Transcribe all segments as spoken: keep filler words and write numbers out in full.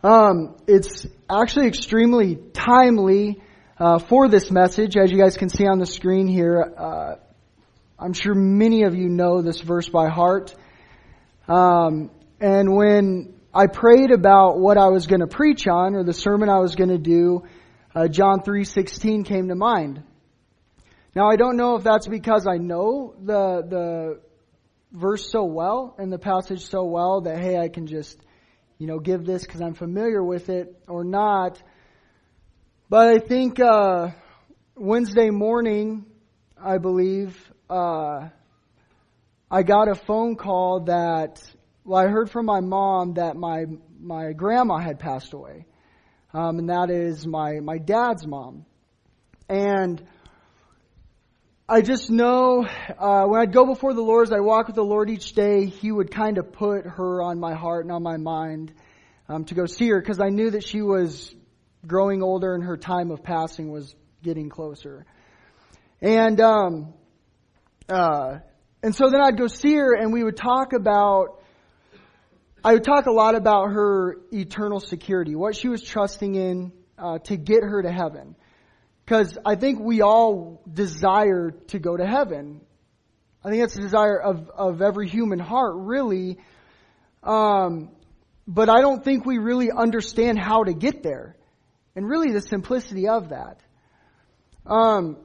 Um, it's actually extremely timely uh, for this message, as you guys can see on the screen here. Uh, I'm sure many of you know this verse by heart. Um, and when I prayed about what I was going to preach on, or the sermon I was going to do, uh, John three sixteen came to mind. Now, I don't know if that's because I know the the verse so well and the passage so well that, hey, I can just, you know, give this because I'm familiar with it, or not. But I think uh, Wednesday morning, I believe, uh, I got a phone call that, well, I heard from my mom that my my grandma had passed away. Um, and that is my, my dad's mom. And I just know uh, when I'd go before the Lord, as I walk with the Lord each day, He would kind of put her on my heart and on my mind um, to go see her, because I knew that she was growing older and her time of passing was getting closer. And um, uh, and so then I'd go see her, and we would talk about, I would talk a lot about her eternal security, what she was trusting in uh, to get her to heaven. Because I think we all desire to go to heaven. I think that's the desire of, of every human heart, really. Um, but I don't think we really understand how to get there. And really the simplicity of that. Um,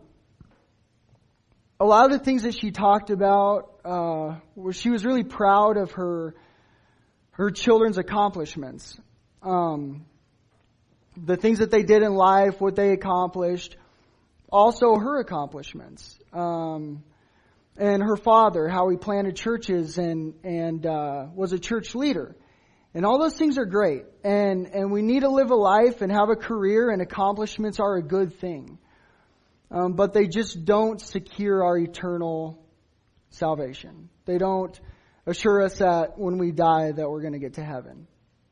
a lot of the things that she talked about, uh, where she was really proud of her, her children's accomplishments. Um, the things that they did in life, what they accomplished, also her accomplishments, um, and her father, how he planted churches and and uh, was a church leader, and all those things are great, and and we need to live a life and have a career, and accomplishments are a good thing, um, but they just don't secure our eternal salvation. They don't assure us that when we die that we're going to get to heaven.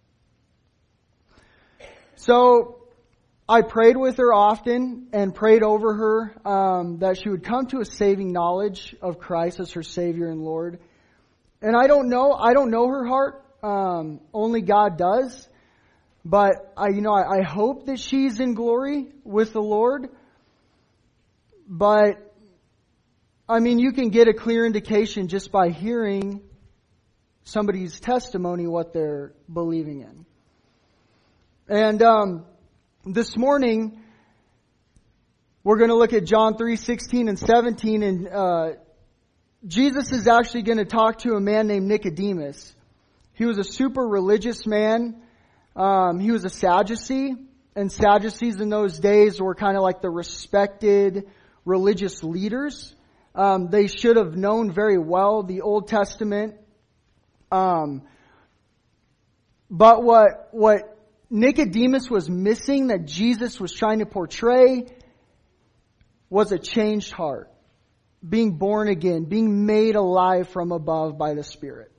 So I prayed with her often and prayed over her um, that she would come to a saving knowledge of Christ as her Savior and Lord. And I don't know, I don't know her heart. Um, only God does. But I, you know, I, I hope that she's in glory with the Lord. But I mean, you can get a clear indication just by hearing somebody's testimony what they're believing in. And um, this morning, we're going to look at John three sixteen and seventeen. And uh, Jesus is actually going to talk to a man named Nicodemus. He was a super religious man. Um, he was a Sadducee. And Sadducees in those days were kind of like the respected religious leaders. Um, they should have known very well the Old Testament. Um, but what what Nicodemus was missing, that Jesus was trying to portray, was a changed heart. Being born again, being made alive from above by the Spirit.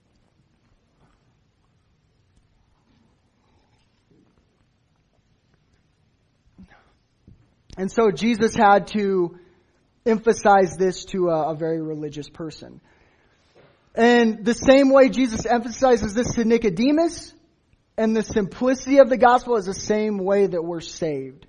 And so Jesus had to emphasize this to a, a very religious person. And the same way Jesus emphasizes this to Nicodemus, and the simplicity of the gospel is the same way that we're saved.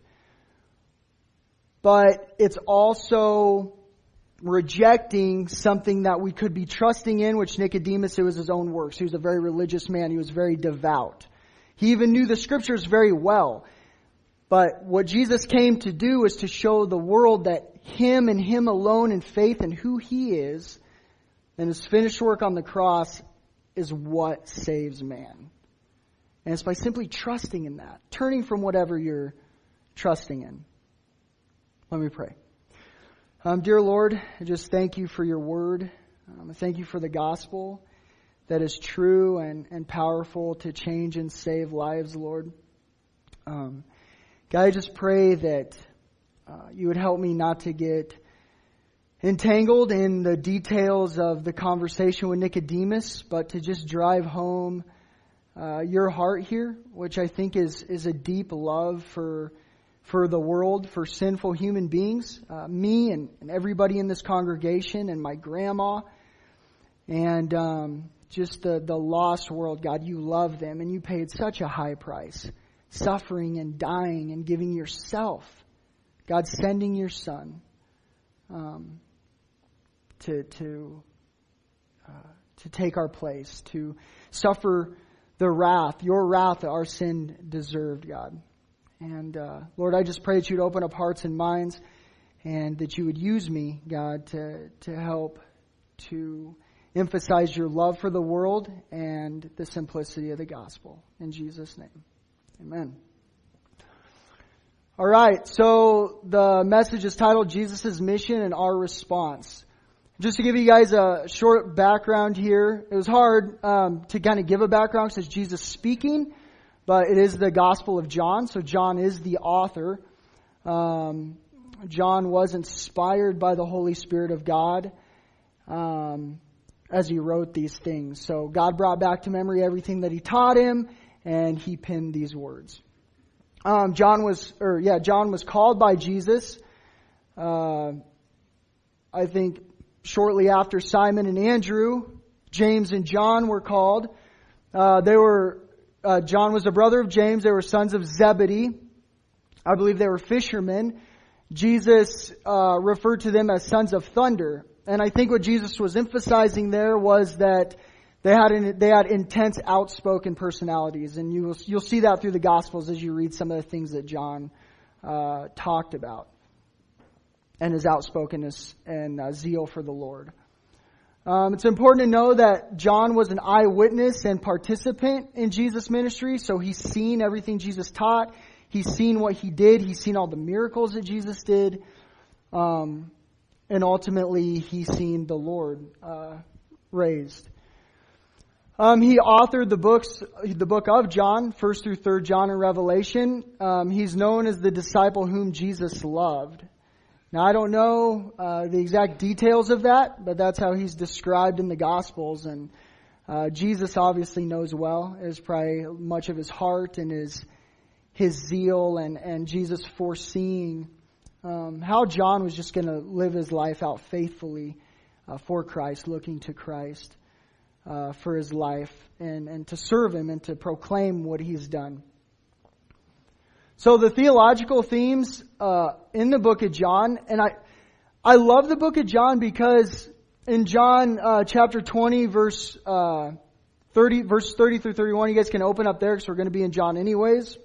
But it's also rejecting something that we could be trusting in, which Nicodemus, it was his own works. He was a very religious man. He was very devout. He even knew the scriptures very well. But what Jesus came to do is to show the world that Him and Him alone in faith and who He is and His finished work on the cross is what saves man. And it's by simply trusting in that, turning from whatever you're trusting in. Let me pray. Um, dear Lord, I just thank You for Your word. Um, I thank You for the gospel that is true and, and powerful to change and save lives, Lord. Um, God, I just pray that uh, You would help me not to get entangled in the details of the conversation with Nicodemus, but to just drive home Uh, Your heart here, which I think is is a deep love for for the world, for sinful human beings, uh, me and, and everybody in this congregation, and my grandma, and um, just the, the lost world, God, you love them and you paid such a high price, suffering and dying and giving yourself. God, sending your Son um, to to uh, to take our place, to suffer the wrath, your wrath that our sin deserved, God. And uh, Lord, I just pray that you'd open up hearts and minds, and that you would use me, God, to to help to emphasize your love for the world and the simplicity of the gospel. In Jesus' name, amen. All right, so the message is titled Jesus' Mission and Our Response. Just to give you guys a short background here, it was hard um, to kind of give a background because it's Jesus speaking, but it is the Gospel of John, so John is the author. Um, John was inspired by the Holy Spirit of God um, as he wrote these things. So God brought back to memory everything that he taught him, and he penned these words. Um, John was, or yeah, John was called by Jesus. Uh, I think shortly after Simon and Andrew, James and John were called. Uh, they were uh, John was the brother of James. They were sons of Zebedee. I believe they were fishermen. Jesus uh, referred to them as sons of thunder, and I think what Jesus was emphasizing there was that They had an, they had intense, outspoken personalities, and you will, you'll see that through the Gospels as you read some of the things that John uh, talked about, and his outspokenness and uh, zeal for the Lord. Um, it's important to know that John was an eyewitness and participant in Jesus' ministry, so he's seen everything Jesus taught. He's seen what he did. He's seen all the miracles that Jesus did, um, and ultimately he's seen the Lord uh, raised. Um, he authored the books, the book of John, first through third John and Revelation. Um, he's known as the disciple whom Jesus loved. Now, I don't know uh, the exact details of that, but that's how he's described in the Gospels. And uh, Jesus obviously knows well. It is probably much of his heart and his his zeal, and, and Jesus foreseeing um, how John was just going to live his life out faithfully uh, for Christ, looking to Christ. Uh, for his life and, and to serve him and to proclaim what he's done. So the theological themes uh, in the book of John, and I I love the book of John because in John uh, chapter twenty, verse uh, thirty, verse thirty through thirty-one, you guys can open up there because we're going to be in John anyways.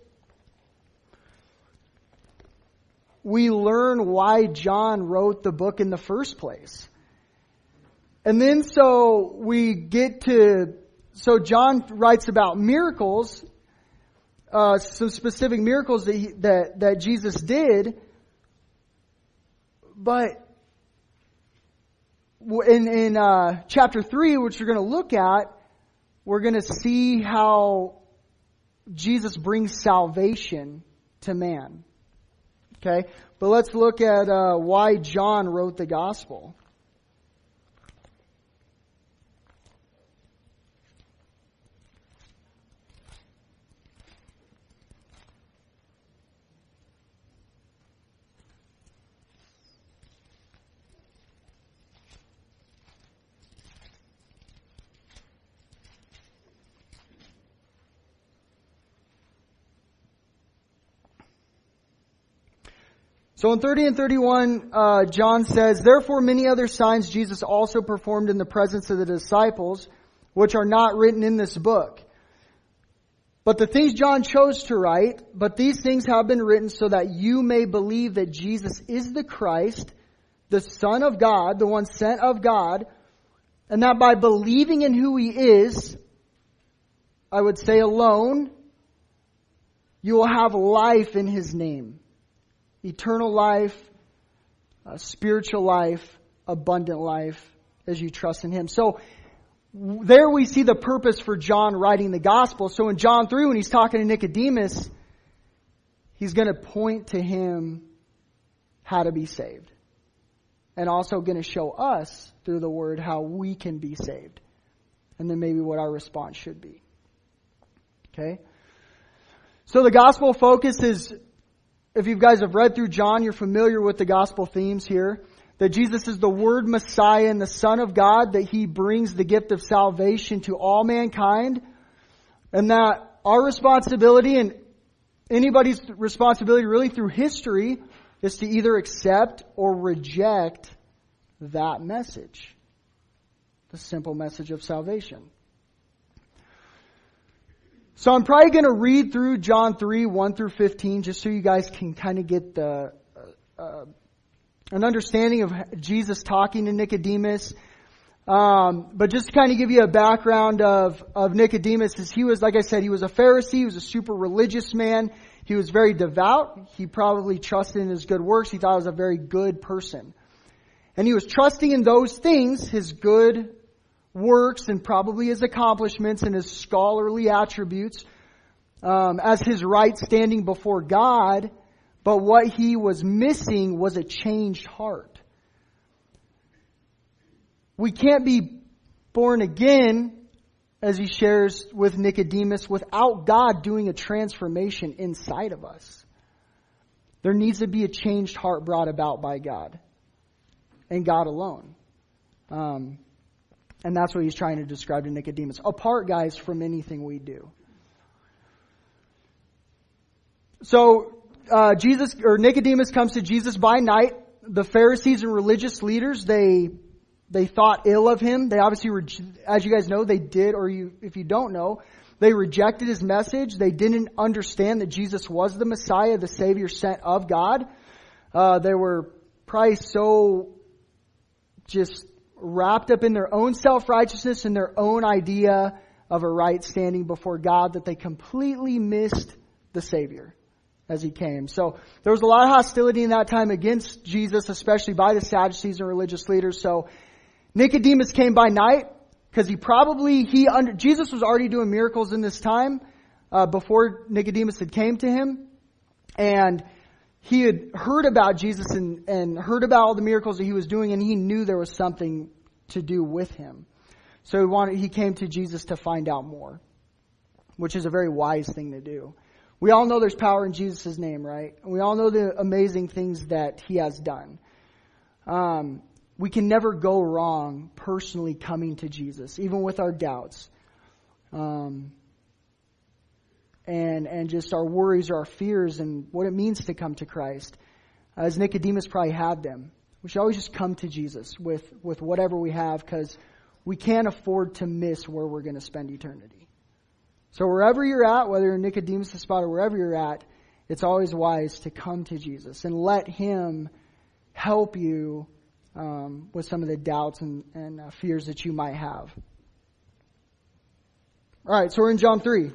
We learn why John wrote the book in the first place. And then so we get to, so John writes about miracles, uh, some specific miracles that, he, that that Jesus did. But in, in uh, chapter three, which we're going to look at, we're going to see how Jesus brings salvation to man. Okay? But let's look at uh, why John wrote the gospel. So in thirty and thirty-one, uh, John says, "Therefore many other signs Jesus also performed in the presence of the disciples, which are not written in this book. But the things John chose to write, but these things have been written so that you may believe that Jesus is the Christ, the Son of God, the one sent of God, and that by believing in who He is, I would say alone, you will have life in His name. Eternal life, uh, spiritual life, abundant life as you trust in Him." So there we see the purpose for John writing the gospel. So in John three, when he's talking to Nicodemus, he's going to point to him how to be saved. And also going to show us through the Word how we can be saved. And then maybe what our response should be. Okay? So the gospel focus is, if you guys have read through John, you're familiar with the gospel themes here. that Jesus is the Word Messiah and the Son of God, that He brings the gift of salvation to all mankind, and that our responsibility and anybody's responsibility really through history is to either accept or reject that message. The simple message of salvation. So I'm probably going to read through John three, one through fifteen, just so you guys can kind of get the uh, an understanding of Jesus talking to Nicodemus. Um, but just to kind of give you a background of, of Nicodemus, is he was, like I said, he was a Pharisee. He was a super religious man. He was very devout. He probably trusted in his good works. He thought he was a very good person. And he was trusting in those things, his good works and probably his accomplishments and his scholarly attributes, um, as his right standing before God. But what he was missing was a changed heart. We can't be born again, as he shares with Nicodemus, without God doing a transformation inside of us. There needs to be a changed heart brought about by God and God alone. Um, and that's what he's trying to describe to Nicodemus. Apart, guys, from anything we do. So, uh, Jesus, or Nicodemus comes to Jesus by night. The Pharisees and religious leaders, they, they thought ill of him. They obviously, as you guys know, they did, or you, if you don't know, they rejected his message. They didn't understand that Jesus was the Messiah, the Savior sent of God. Uh, they were probably so just wrapped up in their own self-righteousness and their own idea of a right standing before God that they completely missed the Savior as He came. So there was a lot of hostility in that time against Jesus, especially by the Sadducees and religious leaders. So Nicodemus came by night because he probably, he under, Jesus was already doing miracles in this time uh, before Nicodemus had came to him. And he had heard about Jesus and, and heard about all the miracles that he was doing, and he knew there was something to do with him. So he wanted, he came to Jesus to find out more, which is a very wise thing to do. We all know there's power in Jesus' name, right? We all know the amazing things that He has done. Um, we can never go wrong personally coming to Jesus, even with our doubts. Um, and and just our worries or our fears and what it means to come to Christ. As Nicodemus probably had them. We should always just come to Jesus with, with whatever we have, because we can't afford to miss where we're going to spend eternity. So wherever you're at, whether in Nicodemus' spot or wherever you're at, it's always wise to come to Jesus and let Him help you um, with some of the doubts and, and uh, fears that you might have. All right, so we're in John three.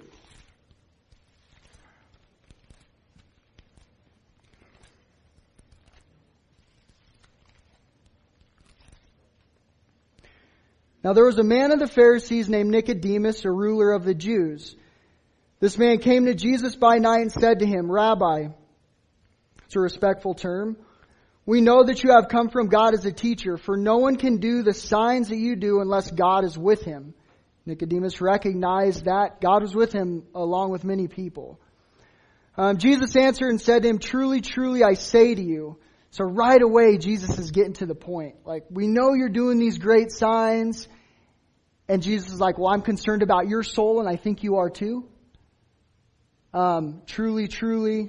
Now there was a man of the Pharisees named Nicodemus, a ruler of the Jews. This man came to Jesus by night and said to Him, Rabbi, it's a respectful term, we know that you have come from God as a teacher, for no one can do the signs that you do unless God is with him. Nicodemus recognized that God was with him along with many people. Um, Jesus answered and said to him, Truly, truly, I say to you. So right away, Jesus is getting to the point. Like, we know you're doing these great signs. And Jesus is like, well, I'm concerned about your soul, and I think you are too. Um, truly, truly,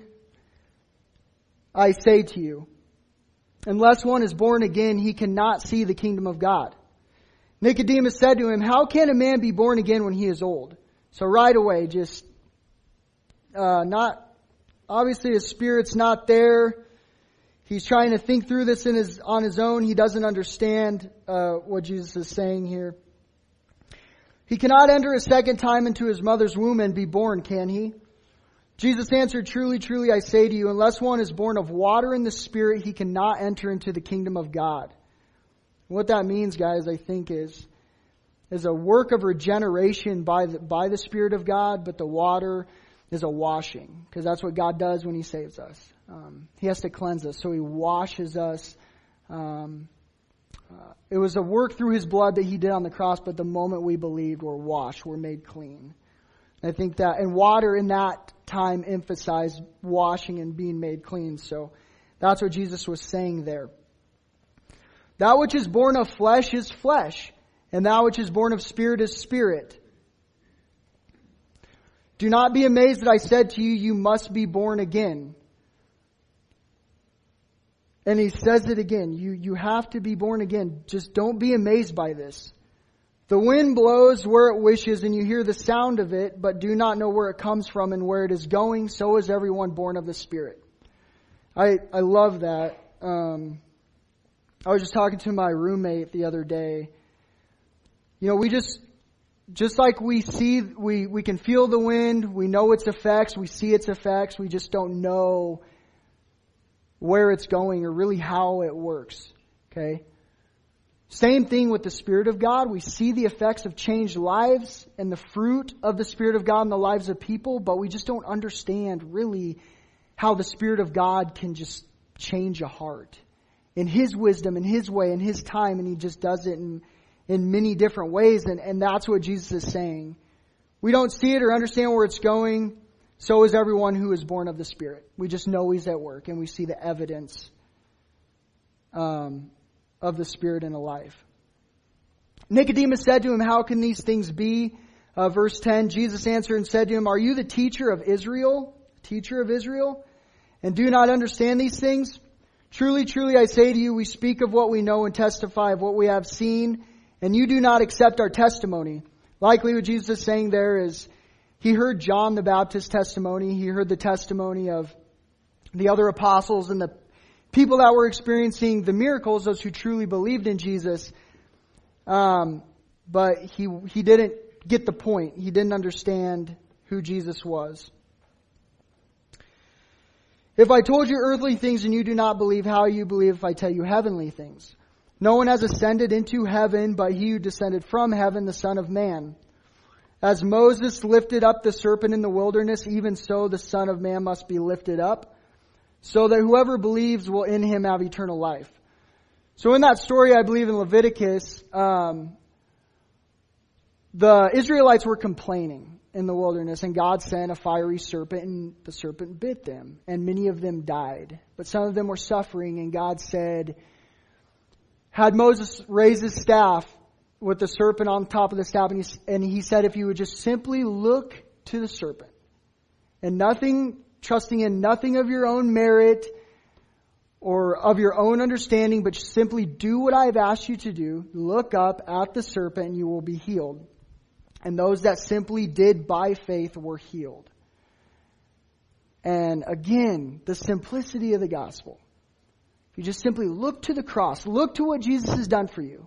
I say to you, unless one is born again, he cannot see the kingdom of God. Nicodemus said to him, how can a man be born again when he is old? So right away, just, uh, not, obviously his spirit's not there. He's trying to think through this in his, on his own. He doesn't understand uh, what Jesus is saying here. He cannot enter a second time into his mother's womb and be born, can he? Jesus answered, Truly, truly, I say to you, unless one is born of water and the Spirit, he cannot enter into the kingdom of God. What that means, guys, I think is, is a work of regeneration by the, by the Spirit of God, but the water is a washing, because that's what God does when He saves us. Um, he has to cleanse us, so He washes us. Um, uh, it was a work through His blood that He did on the cross, but the moment we believed, we're washed, we're made clean. I think that, and water in that time emphasized washing and being made clean. So that's what Jesus was saying there. That which is born of flesh is flesh, and that which is born of spirit is spirit. Do not be amazed that I said to you, you must be born again. And he says it again. You, you have to be born again. Just don't be amazed by this. The wind blows where it wishes, and you hear the sound of it, but do not know where it comes from and where it is going. So is everyone born of the Spirit. I, I love that. Um, I was just talking to my roommate the other day. You know, we just, just like we see, we, we can feel the wind, we know its effects, we see its effects, we just don't know where it's going or really how it works. Okay? Same thing with the Spirit of God. We see the effects of changed lives and the fruit of the Spirit of God in the lives of people, but we just don't understand really how the Spirit of God can just change a heart in His wisdom, in His way, in His time, and He just does it in, in many different ways, and, and that's what Jesus is saying. We don't see it or understand where it's going. So is everyone who is born of the Spirit. We just know He's at work, and we see the evidence um, of the Spirit in a life. Nicodemus said to him, how can these things be? Uh, verse ten, Jesus answered and said to him, are you the teacher of Israel? Teacher of Israel? And do not understand these things? Truly, truly, I say to you, we speak of what we know and testify of what we have seen, and you do not accept our testimony. Likely what Jesus is saying there is, he heard John the Baptist's testimony. He heard the testimony of the other apostles and the people that were experiencing the miracles, those who truly believed in Jesus. Um, but he he didn't get the point. He didn't understand who Jesus was. If I told you earthly things and you do not believe, how you believe if I tell you heavenly things? No one has ascended into heaven but he who descended from heaven, the Son of Man. As Moses lifted up the serpent in the wilderness, even so the Son of Man must be lifted up, so that whoever believes will in Him have eternal life. So in that story, I believe in Leviticus, um, the Israelites were complaining in the wilderness, and God sent a fiery serpent, and the serpent bit them, and many of them died. But some of them were suffering, and God said, had Moses raised his staff with the serpent on top of the staff, and he, and he said if you would just simply look to the serpent, and nothing, trusting in nothing of your own merit or of your own understanding, but simply do what I have asked you to do, look up at the serpent and you will be healed. And those that simply did by faith were healed. And again, the simplicity of the gospel. You just simply look to the cross, look to what Jesus has done for you.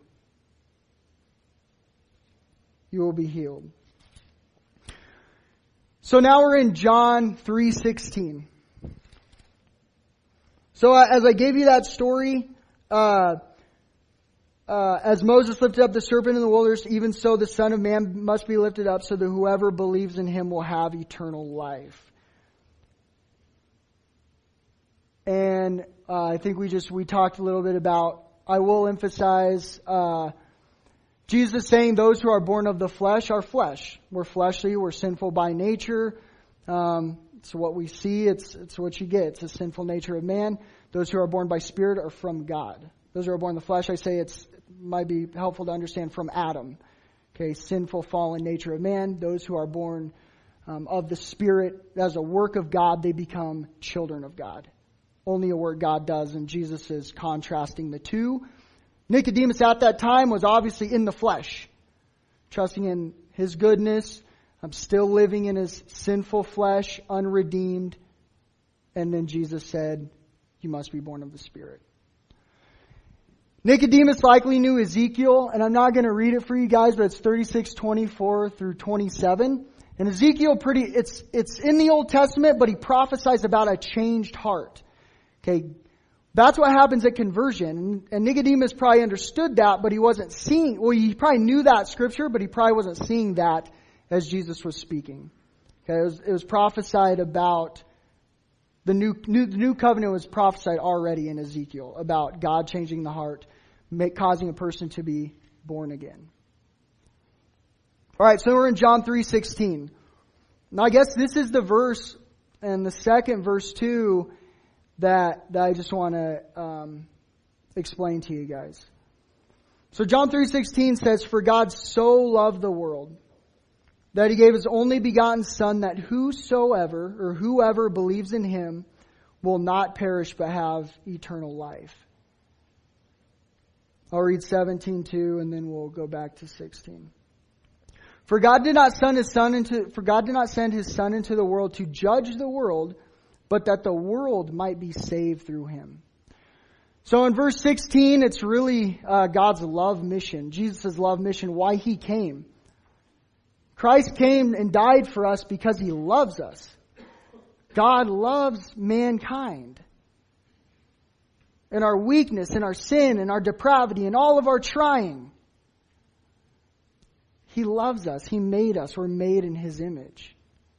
You will be healed. So now we're in John three sixteen. So uh, as I gave you that story, uh, uh, as Moses lifted up the serpent in the wilderness, even so the Son of Man must be lifted up, so that whoever believes in Him will have eternal life. And uh, I think we just we talked a little bit about. I will emphasize. Uh, Jesus is saying those who are born of the flesh are flesh. We're fleshly. We're sinful by nature. Um, it's what we see. It's it's what you get. It's the sinful nature of man. Those who are born by Spirit are from God. Those who are born in the flesh, I say it's it might be helpful to understand from Adam. Okay, sinful, fallen nature of man. Those who are born um, of the Spirit as a work of God, they become children of God. Only a work God does, and Jesus is contrasting the two. Nicodemus at that time was obviously in the flesh, trusting in his goodness. I'm still living in his sinful flesh, unredeemed. And then Jesus said, you must be born of the Spirit. Nicodemus likely knew Ezekiel, and I'm not going to read it for you guys, but it's thirty-six twenty-four through twenty-seven. And Ezekiel pretty, it's, it's in the Old Testament, but he prophesies about a changed heart. Okay. That's what happens at conversion. And Nicodemus probably understood that, but he wasn't seeing, well, he probably knew that scripture, but he probably wasn't seeing that as Jesus was speaking. Okay, it was, it was prophesied about, the new, new, the new covenant was prophesied already in Ezekiel about God changing the heart, make, causing a person to be born again. Alright, so we're in John three sixteen. Now I guess this is the verse, and the second verse too, that, that I just want to um, explain to you guys. So John three sixteen says, "For God so loved the world that He gave His only begotten Son, that whosoever or whoever believes in Him will not perish but have eternal life." I'll read seventeen too, and then we'll go back to sixteen. For God did not send his son into for God did not send his Son into the world to judge the world, but that the world might be saved through him. So in verse sixteen, it's really uh, God's love mission, Jesus' love mission, why He came. Christ came and died for us because He loves us. God loves mankind. In our weakness, in our sin, in our depravity, in all of our trying. He loves us. He made us. We're made in His image.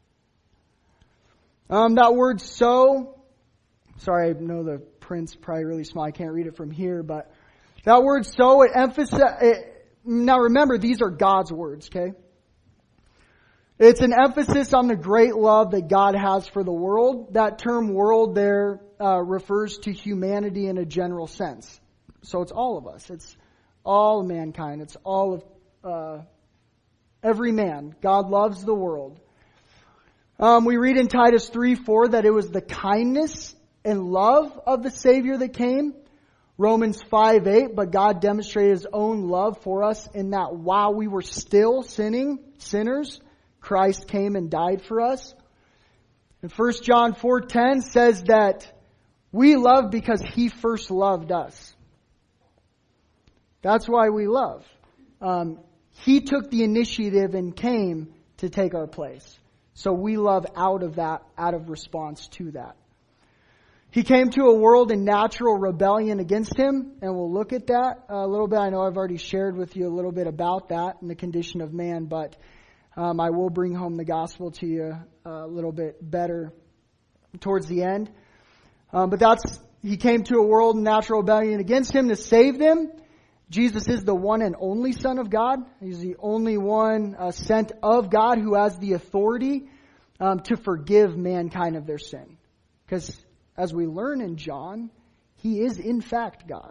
Um, that word "so," sorry, I know the print's probably really small. I can't read it from here, but that word "so," it emphasizes. Now remember, these are God's words, okay? It's an emphasis on the great love that God has for the world. That term "world" there uh, refers to humanity in a general sense. So it's all of us. It's all mankind. It's all of uh, every man. God loves the world. Um, we read in Titus three four that it was the kindness and love of the Savior that came. Romans five eight, but God demonstrated His own love for us in that while we were still sinning, sinners, Christ came and died for us. And First John four ten says that we love because He first loved us. That's why we love. Um, he took the initiative and came to take our place. So we love out of that, out of response to that. He came to a world in natural rebellion against Him, and we'll look at that a little bit. I know I've already shared with you a little bit about that and the condition of man, but um, I will bring home the gospel to you a little bit better towards the end. Um, but that's, He came to a world in natural rebellion against Him to save them. Jesus is the one and only Son of God. He's the only one uh, sent of God who has the authority um, to forgive mankind of their sin. Because as we learn in John, He is in fact God.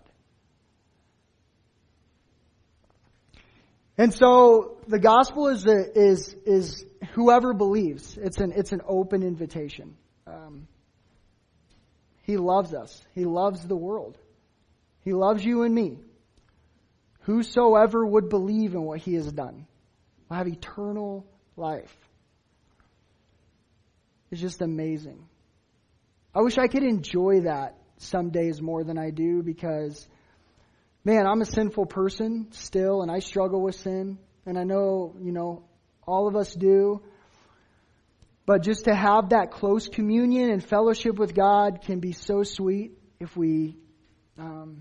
And so the gospel is the, is is whoever believes. It's an it's an open invitation. Um, he loves us. He loves the world. He loves you and me. Whosoever would believe in what He has done will have eternal life. It's just amazing. I wish I could enjoy that some days more than I do because, man, I'm a sinful person still and I struggle with sin. And I know, you know, all of us do. But just to have that close communion and fellowship with God can be so sweet if we... Um,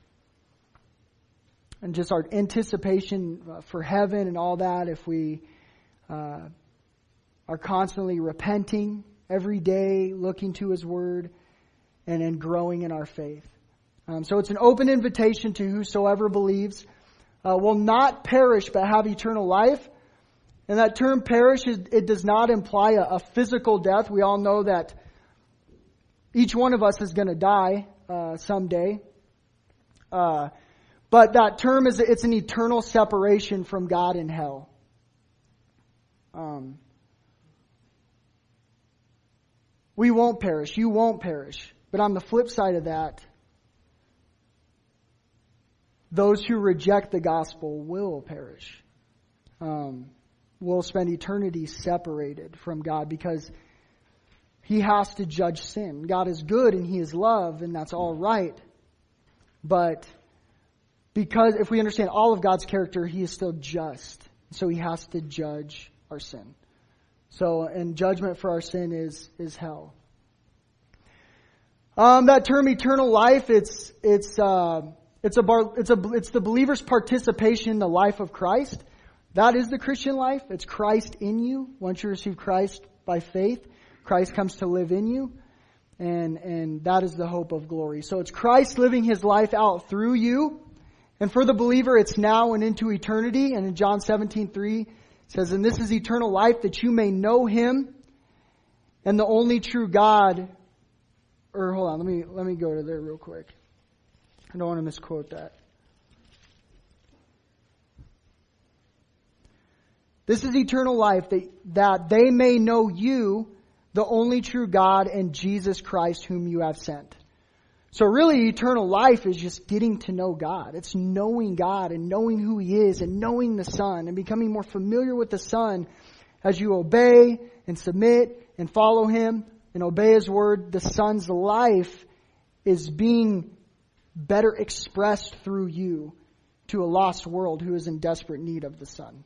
And just our anticipation for heaven and all that, if we uh, are constantly repenting every day, looking to His Word, and then growing in our faith. Um, so it's an open invitation to whosoever believes uh, will not perish but have eternal life. And that term perish, it does not imply a, a physical death. We all know that each one of us is going to die uh, someday. Uh But that term is, it's an eternal separation from God in hell. Um, we won't perish. You won't perish. But on the flip side of that, those who reject the gospel will perish. Um, will spend eternity separated from God because He has to judge sin. God is good and He is love, and that's all right. But because if we understand all of God's character, He is still just. So He has to judge our sin. So, and judgment for our sin is is hell. Um, that term eternal life, it's it's uh, it's a bar, it's a it's the believer's participation in the life of Christ. That is the Christian life. It's Christ in you. Once you receive Christ by faith, Christ comes to live in you, and and that is the hope of glory. So it's Christ living His life out through you. And for the believer, it's now and into eternity. And in John seventeen three, it says, "And this is eternal life, that you may know Him and the only true God." Or hold on, let me let me go to there real quick. I don't want to misquote that. This is eternal life, that, that they may know you, the only true God, and Jesus Christ whom you have sent. So really, eternal life is just getting to know God. It's knowing God and knowing who He is and knowing the Son and becoming more familiar with the Son as you obey and submit and follow Him and obey His word. The Son's life is being better expressed through you to a lost world who is in desperate need of the Son.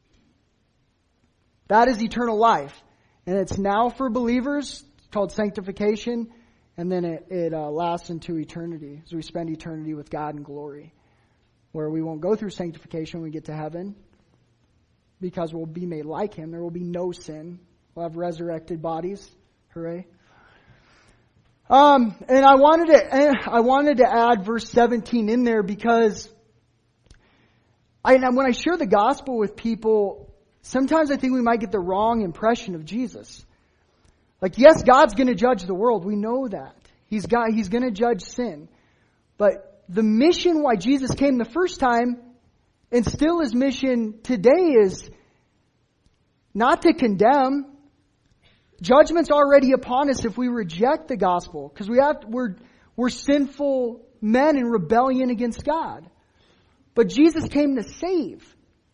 That is eternal life. And it's now for believers. It's called sanctification. And then it, it uh, lasts into eternity as we spend eternity with God in glory, where we won't go through sanctification when we get to heaven because we'll be made like Him. There will be no sin. We'll have resurrected bodies. Hooray. Um, and I wanted to I wanted to add verse seventeen in there because I, when I share the gospel with people, sometimes I think we might get the wrong impression of Jesus. Like, yes, God's going to judge the world. We know that. He's got, He's going to judge sin. But the mission why Jesus came the first time, and still His mission today, is not to condemn. Judgment's already upon us if we reject the gospel. Because we have, we're, we're sinful men in rebellion against God. But Jesus came to save.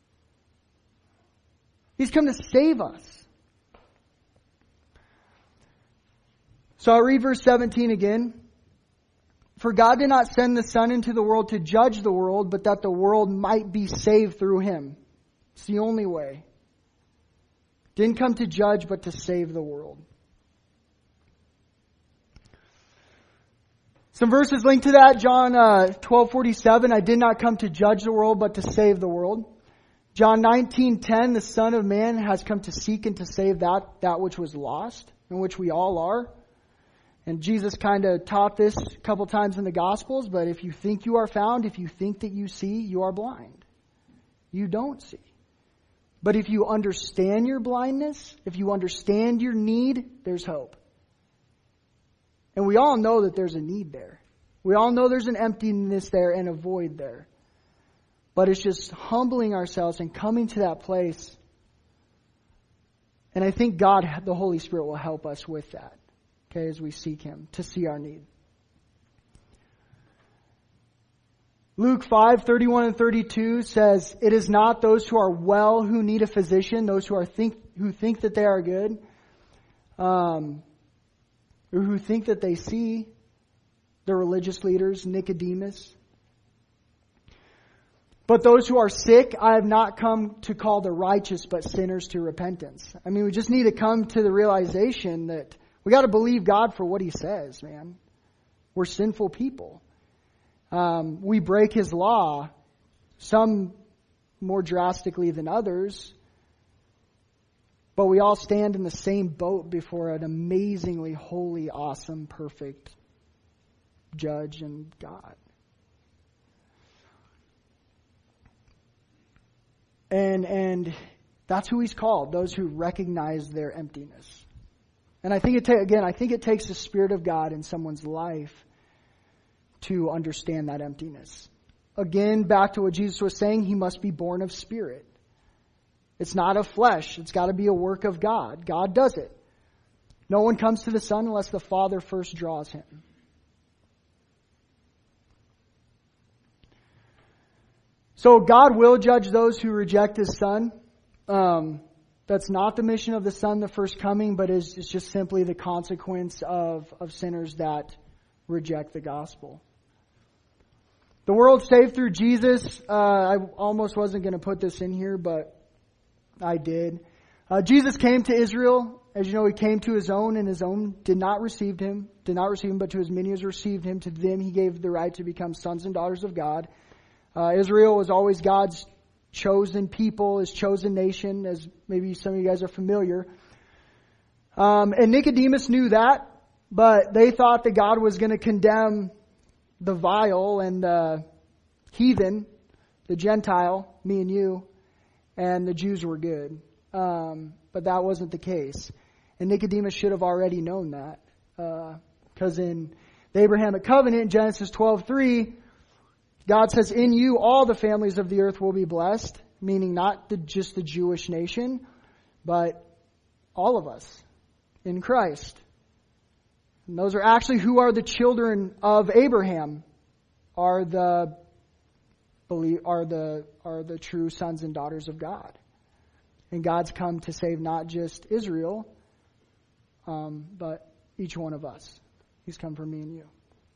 He's come to save us. So I'll read verse seventeen again. For God did not send the Son into the world to judge the world, but that the world might be saved through Him. It's the only way. Didn't come to judge, but to save the world. Some verses linked to that. John uh, twelve forty-seven. I did not come to judge the world, but to save the world. John nineteen ten. The Son of Man has come to seek and to save that, that which was lost, in which we all are. And Jesus kind of taught this a couple times in the Gospels, but if you think you are found, if you think that you see, you are blind. You don't see. But if you understand your blindness, if you understand your need, there's hope. And we all know that there's a need there. We all know there's an emptiness there and a void there. But it's just humbling ourselves and coming to that place. And I think God, the Holy Spirit, will help us with that. Okay, as we seek Him to see our need. Luke five thirty-one and thirty-two says, "It is not those who are well who need a physician, those who are think who think that they are good, um, or who think that they see." The religious leaders, Nicodemus. "But those who are sick, I have not come to call the righteous, but sinners to repentance." I mean, we just need to come to the realization that we got to believe God for what He says, man. We're sinful people. Um, we break His law, some more drastically than others. But we all stand in the same boat before an amazingly holy, awesome, perfect judge and God. And, and that's who He's called, those who recognize their emptiness. And I think it ta- again, I think it takes the Spirit of God in someone's life to understand that emptiness. Again, back to what Jesus was saying, he must be born of Spirit. It's not of flesh. It's got to be a work of God. God does it. No one comes to the Son unless the Father first draws him. So God will judge those who reject His Son. Um, That's not the mission of the Son, the first coming, but is, is just simply the consequence of, of sinners that reject the gospel. The world saved through Jesus. Uh, I almost wasn't going to put this in here, but I did. Uh, Jesus came to Israel. As you know, He came to His own, and His own did not receive Him. Did not receive Him, but to as many as received Him, to them He gave the right to become sons and daughters of God. Uh, Israel was always God's chosen people, His chosen nation, as maybe some of you guys are familiar. Um, and Nicodemus knew that, but they thought that God was going to condemn the vile and the heathen, the Gentile, me and you, and the Jews were good. Um, but that wasn't the case. And Nicodemus should have already known that. Because uh, in the Abrahamic covenant, Genesis twelve three, God says, "In you all the families of the earth will be blessed." meaning not the, just the Jewish nation, but all of us in Christ. And those are actually who are the children of Abraham, are the are the are the true sons and daughters of God. And God's come to save not just Israel, um, but each one of us. He's come for me and you.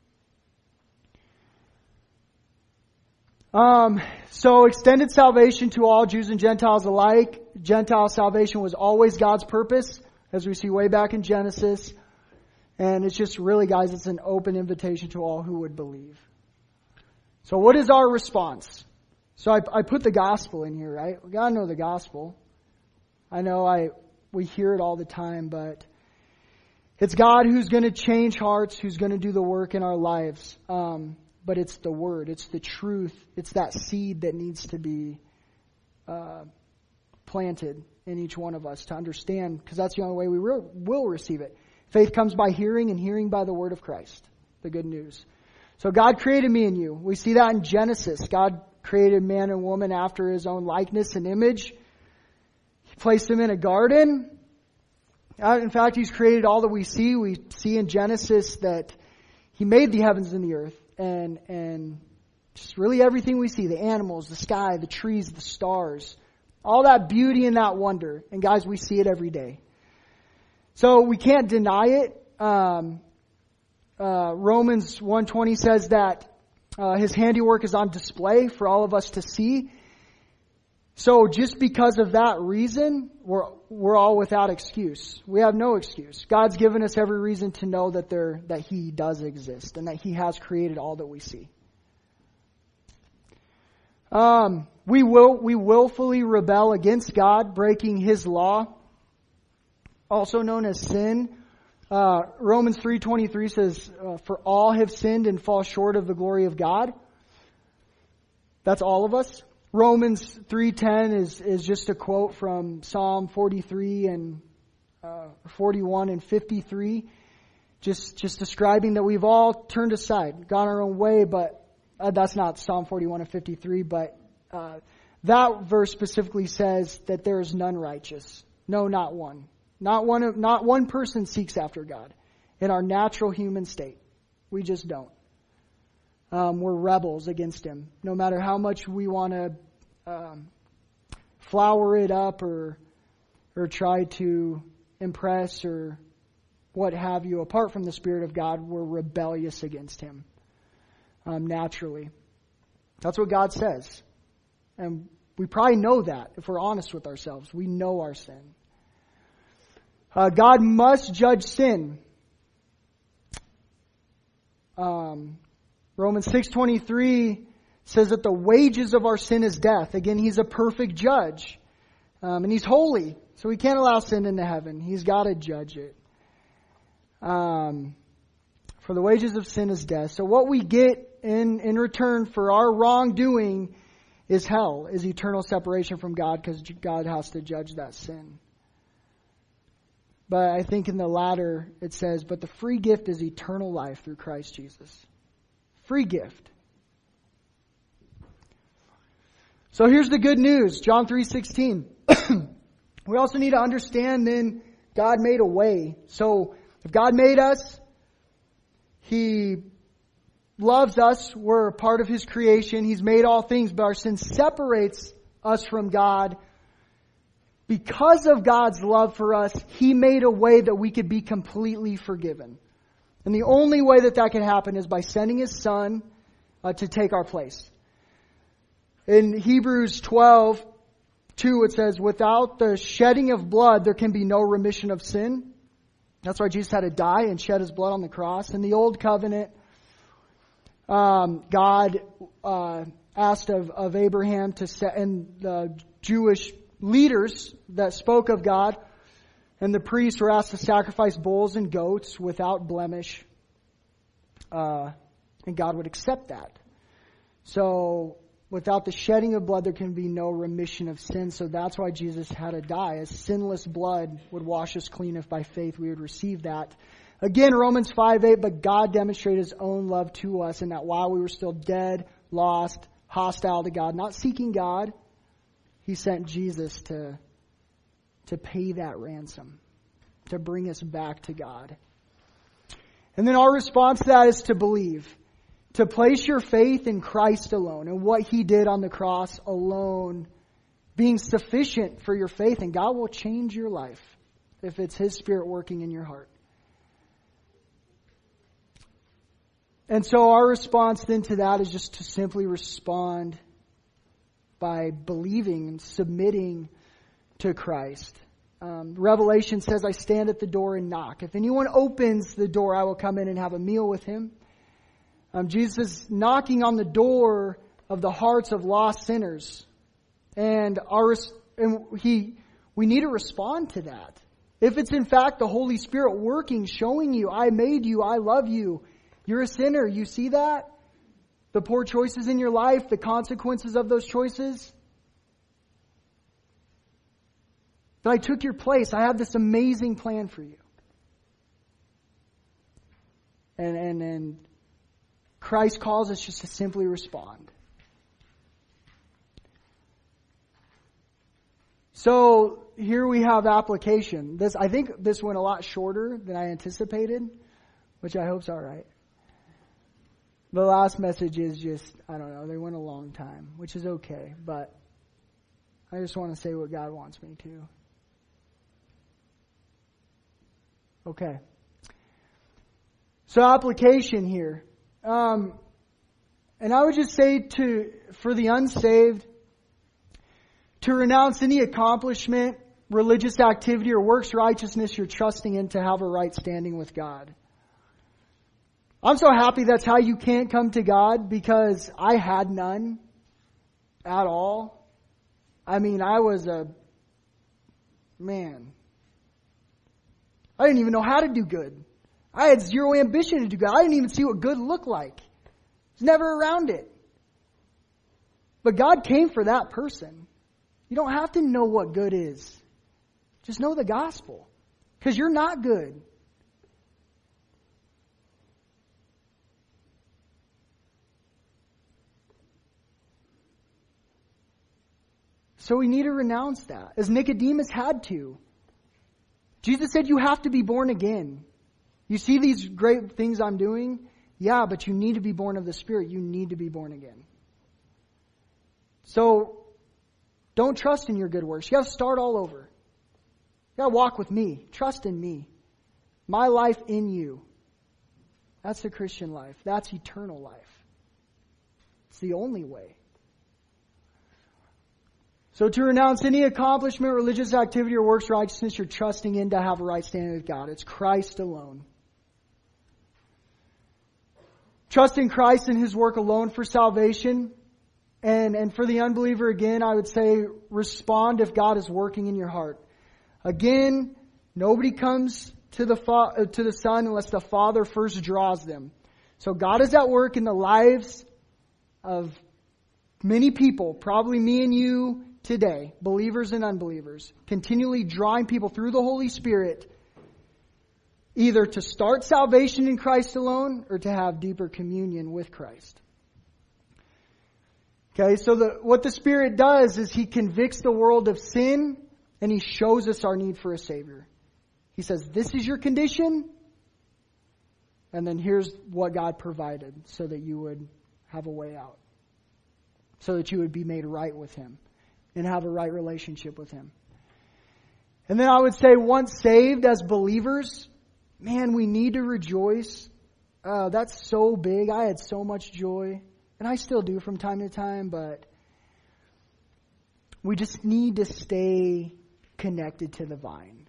Um, so extended salvation to all Jews and Gentiles alike. Gentile salvation was always God's purpose, as we see way back in Genesis. And it's just really, guys, it's an open invitation to all who would believe. So what is our response? So I, I put the gospel in here, right? We gotta know the gospel. I know I we hear it all the time, but it's God who's going to change hearts, who's going to do the work in our lives. Um, but it's the Word, it's the truth, it's that seed that needs to be uh, planted in each one of us to understand, because that's the only way we re- will receive it. Faith comes by hearing, and hearing by the Word of Christ, the good news. So God created me and you. We see that in Genesis. God created man and woman after His own likeness and image. He placed them in a garden. In fact, He's created all that we see. We see in Genesis that He made the heavens and the earth, and and just really everything we see, the animals, the sky, the trees, the stars, all that beauty and that wonder. And guys, we see it every day. So we can't deny it. Um, uh, Romans one twenty says that uh, His handiwork is on display for all of us to see. So just because of that reason, we're we're all without excuse. We have no excuse. God's given us every reason to know that there that He does exist and that He has created all that we see. Um, we will we willfully rebel against God, breaking His law, also known as sin. Uh, Romans three twenty-three says, uh, "For all have sinned and fall short of the glory of God." That's all of us. Romans three ten is, is just a quote from Psalm forty-three and uh, forty-one and fifty-three, just just describing that we've all turned aside, gone our own way. But uh, that's not Psalm forty-one and fifty-three. But uh, that verse specifically says that there is none righteous, no, not one, not one, of, not one person seeks after God in our natural human state. We just don't. Um, we're rebels against Him. No matter how much we want to um, flower it up or or try to impress or what have you, apart from the Spirit of God, we're rebellious against Him um, naturally. That's what God says. And we probably know that if we're honest with ourselves. We know our sin. Uh, God must judge sin. Um... Romans six twenty-three says that the wages of our sin is death. Again, He's a perfect judge. Um, and He's holy. So He can't allow sin into heaven. He's got to judge it. Um, for the wages of sin is death. So what we get in, in return for our wrongdoing is hell, is eternal separation from God, because God has to judge that sin. But I think in the latter it says, but the free gift is eternal life through Christ Jesus. Free gift. So here's the good news, John three sixteen. We also need to understand then God made a way. So if God made us, He loves us, we're a part of His creation, He's made all things, but our sin separates us from God. Because of God's love for us, He made a way that we could be completely forgiven. And the only way that that can happen is by sending His Son uh, to take our place. In Hebrews twelve two, it says, without the shedding of blood, there can be no remission of sin. That's why Jesus had to die and shed His blood on the cross. In the Old Covenant, um, God uh, asked of, of Abraham to set, and the Jewish leaders that spoke of God, and the priests were asked to sacrifice bulls and goats without blemish. Uh, and God would accept that. So without the shedding of blood, there can be no remission of sin. So that's why Jesus had to die. As sinless blood would wash us clean, if by faith we would receive that. Again, Romans five eight, but God demonstrated His own love to us, in that while we were still dead, lost, hostile to God, not seeking God, He sent Jesus to, to pay that ransom, to bring us back to God. And then our response to that is to believe, to place your faith in Christ alone and what He did on the cross alone being sufficient for your faith, and God will change your life if it's His Spirit working in your heart. And so our response then to that is just to simply respond by believing and submitting to Christ. Um, Revelation says, I stand at the door and knock. If anyone opens the door, I will come in and have a meal with him. Um, Jesus is knocking on the door of the hearts of lost sinners. And our and he we need to respond to that. If it's in fact the Holy Spirit working, showing you, I made you, I love you, you're a sinner, you see that? The poor choices in your life, the consequences of those choices. But I took your place. I have this amazing plan for you. And, and, and Christ calls us just to simply respond. So here we have application. This I think this went a lot shorter than I anticipated, which I hope is all right. The last message is just, I don't know, they went a long time, which is okay, but I just want to say what God wants me to. Okay. So application here. Um, and I would just say to, for the unsaved, to renounce any accomplishment, religious activity, or works righteousness you're trusting in to have a right standing with God. I'm so happy that's how you can't come to God, because I had none at all. I mean, I was a, man, I didn't even know how to do good. I had zero ambition to do good. I didn't even see what good looked like. I was never around it. But God came for that person. You don't have to know what good is. Just know the gospel. Because you're not good. So we need to renounce that, as Nicodemus had to. Jesus said you have to be born again. You see these great things I'm doing? Yeah, but you need to be born of the Spirit. You need to be born again. So don't trust in your good works. You got to start all over. You got to walk with me. Trust in me. My life in you. That's the Christian life. That's eternal life. It's the only way. So to renounce any accomplishment, religious activity, or works righteousness you're trusting in to have a right standing with God. It's Christ alone. Trust in Christ and His work alone for salvation. And, and for the unbeliever, again, I would say respond if God is working in your heart. Again, nobody comes to the, fa- to the Son unless the Father first draws them. So God is at work in the lives of many people, probably me and you today, believers and unbelievers, continually drawing people through the Holy Spirit either to start salvation in Christ alone or to have deeper communion with Christ. Okay, so the, what the Spirit does is He convicts the world of sin and He shows us our need for a Savior. He says, this is your condition, and then here's what God provided so that you would have a way out. So that you would be made right with Him and have a right relationship with Him. And then I would say once saved as believers, man, we need to rejoice. Uh, that's so big. I had so much joy. And I still do from time to time, but we just need to stay connected to the vine.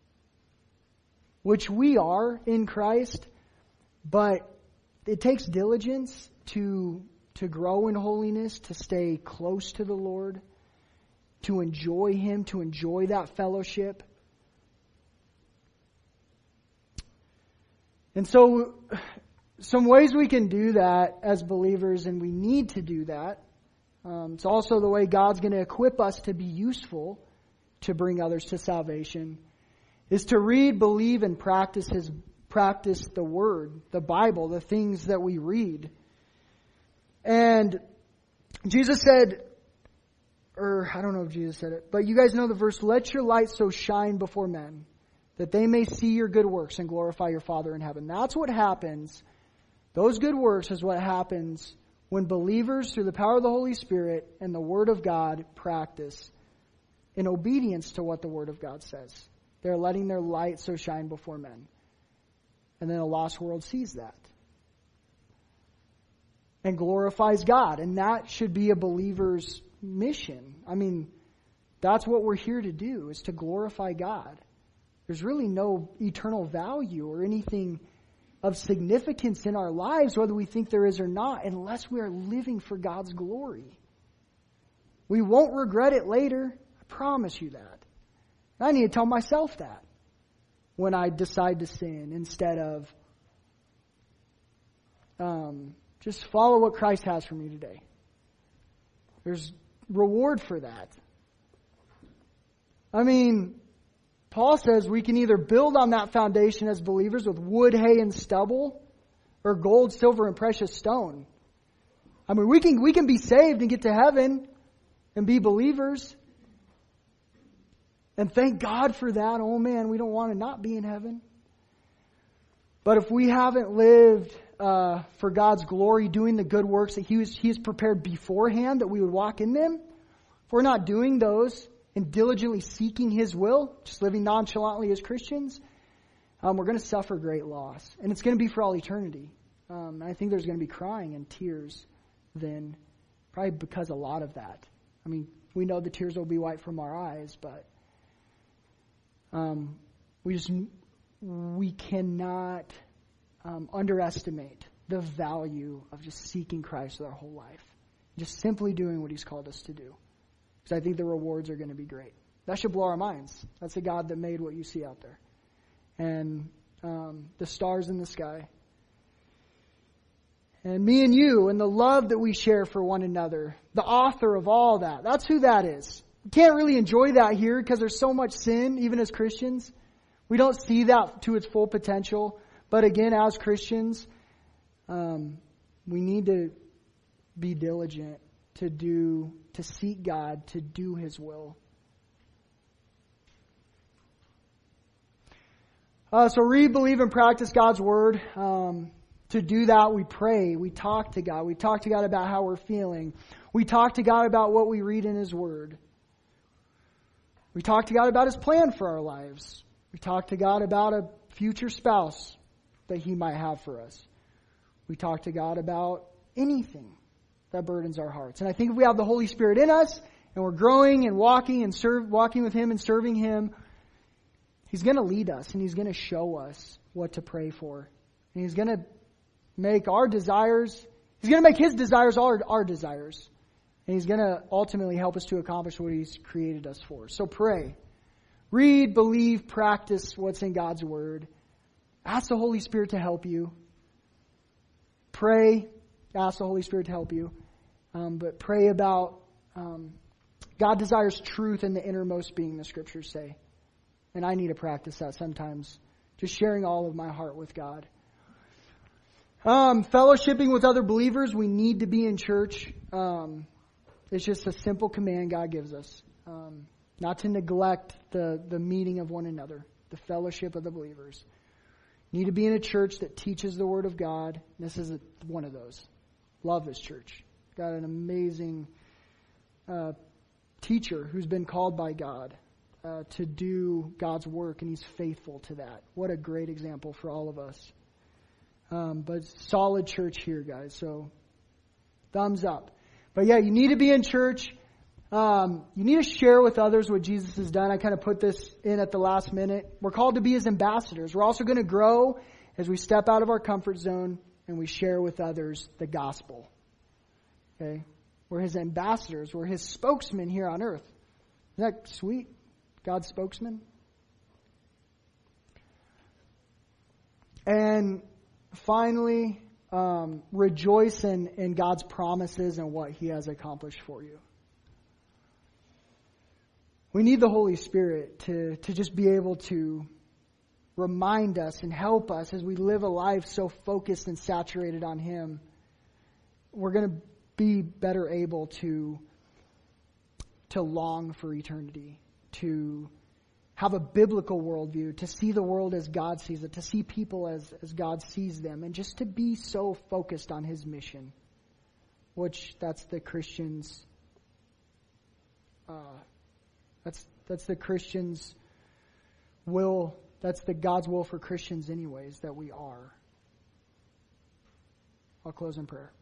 Which we are in Christ, but it takes diligence to, to grow in holiness, to stay close to the Lord, to enjoy Him, to enjoy that fellowship. And so, some ways we can do that as believers, and we need to do that. Um, it's also the way God's going to equip us to be useful to bring others to salvation, is to read, believe, and practice His practice the Word, the Bible, the things that we read. And Jesus said, or I don't know if Jesus said it, but you guys know the verse, let your light so shine before men that they may see your good works and glorify your Father in heaven. That's what happens. Those good works is what happens when believers, through the power of the Holy Spirit and the Word of God, practice in obedience to what the Word of God says. They're letting their light so shine before men. And then a lost world sees that and glorifies God. And that should be a believer's mission. I mean, that's what we're here to do, is to glorify God. There's really no eternal value or anything of significance in our lives, whether we think there is or not, unless we are living for God's glory. We won't regret it later. I promise you that. And I need to tell myself that when I decide to sin, instead of um, just follow what Christ has for me today. There's reward for that. I mean, Paul says we can either build on that foundation as believers with wood, hay, and stubble, or gold, silver, and precious stone. I mean, we can we can be saved and get to heaven and be believers. And thank God for that. Oh man, we don't want to not be in heaven. But if we haven't lived uh, for God's glory, doing the good works that He was He has prepared beforehand that we would walk in them, if we're not doing those and diligently seeking His will, just living nonchalantly as Christians, um, we're going to suffer great loss. And it's going to be for all eternity. Um, and I think there's going to be crying and tears then, probably because a lot of that. I mean, we know the tears will be wiped from our eyes, but um, we just we cannot um, underestimate the value of just seeking Christ with our whole life. Just simply doing what He's called us to do. Because I think the rewards are going to be great. That should blow our minds. That's the God that made what you see out there. And um, the stars in the sky. And me and you, and the love that we share for one another. The author of all that. That's who that is. We can't really enjoy that here because there's so much sin, even as Christians. We don't see that to its full potential. But again, as Christians, um, we need to be diligent to do, to seek God, to do His will. Uh, so read, believe, and practice God's Word. Um, to do that, we pray. We talk to God. We talk to God about how we're feeling. We talk to God about what we read in His Word. We talk to God about His plan for our lives. We talk to God about a future spouse that He might have for us. We talk to God about anything that burdens our hearts. And I think if we have the Holy Spirit in us, and we're growing and walking and serve, walking with Him and serving Him, He's going to lead us and He's going to show us what to pray for. And He's going to make our desires, He's going to make His desires our, our desires. And He's going to ultimately help us to accomplish what He's created us for. So pray. Read, believe, practice what's in God's Word. Ask the Holy Spirit to help you. Pray. Ask the Holy Spirit to help you. Um, but pray about, um, God desires truth in the innermost being, the Scriptures say. And I need to practice that sometimes. Just sharing all of my heart with God. Um, fellowshipping with other believers. We need to be in church. Um, it's just a simple command God gives us. Um, not to neglect the, the meeting of one another. The fellowship of the believers. Need to be in a church that teaches the Word of God. This is a, one of those. Love this church. Got an amazing uh, teacher who's been called by God uh, to do God's work, and he's faithful to that. What a great example for all of us. Um, but solid church here, guys. So thumbs up. But yeah, you need to be in church. Um, you need to share with others what Jesus has done. I kind of put this in at the last minute. We're called to be His ambassadors. We're also going to grow as we step out of our comfort zone and we share with others the gospel. Okay? We're His ambassadors. We're His spokesmen here on earth. Isn't that sweet? God's spokesman. And finally, um, rejoice in, in God's promises and what He has accomplished for you. We need the Holy Spirit to, to just be able to remind us and help us as we live a life so focused and saturated on Him. We're going to be better able to to long for eternity, to have a biblical worldview, to see the world as God sees it, to see people as, as God sees them, and just to be so focused on His mission, which that's the Christian's, uh, that's that's the Christian's will, that's the God's will for Christians anyways, that we are. I'll close in prayer.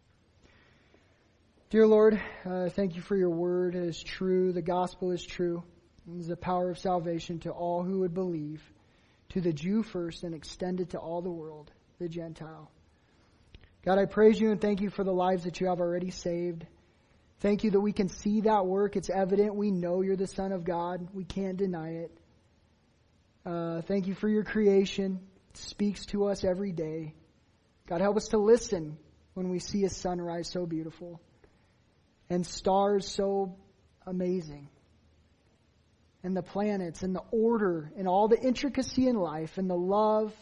Dear Lord, uh, thank you for your word. It is true. The gospel is true. It is the power of salvation to all who would believe, to the Jew first and extended to all the world, the Gentile. God, I praise you and thank you for the lives that you have already saved. Thank you that we can see that work. It's evident. We know you're the Son of God. We can't deny it. Uh, thank you for your creation. It speaks to us every day. God, help us to listen when we see a sunrise so beautiful and stars so amazing, and the planets and the order and all the intricacy in life and the love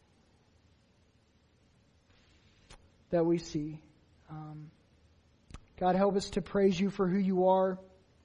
that we see. Um, God, help us to praise you for who you are.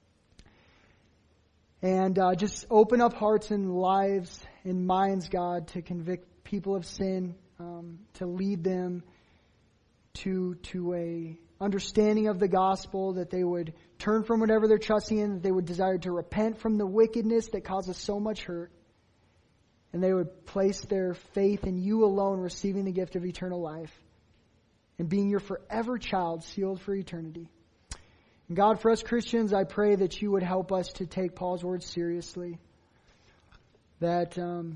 And uh, just open up hearts and lives and minds, God, to convict people of sin, um, to lead them to to a understanding of the gospel, that they would turn from whatever they're trusting in, that they would desire to repent from the wickedness that causes so much hurt, and they would place their faith in you alone, receiving the gift of eternal life and being your forever child, sealed for eternity. And God, for us Christians, I pray that you would help us to take Paul's words seriously, that um,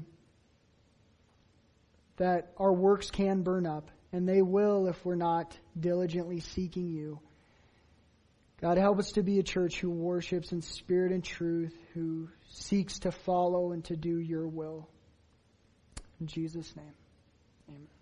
that our works can burn up, and they will if we're not diligently seeking you. God, help us to be a church who worships in spirit and truth, who seeks to follow and to do your will. In Jesus' name, amen.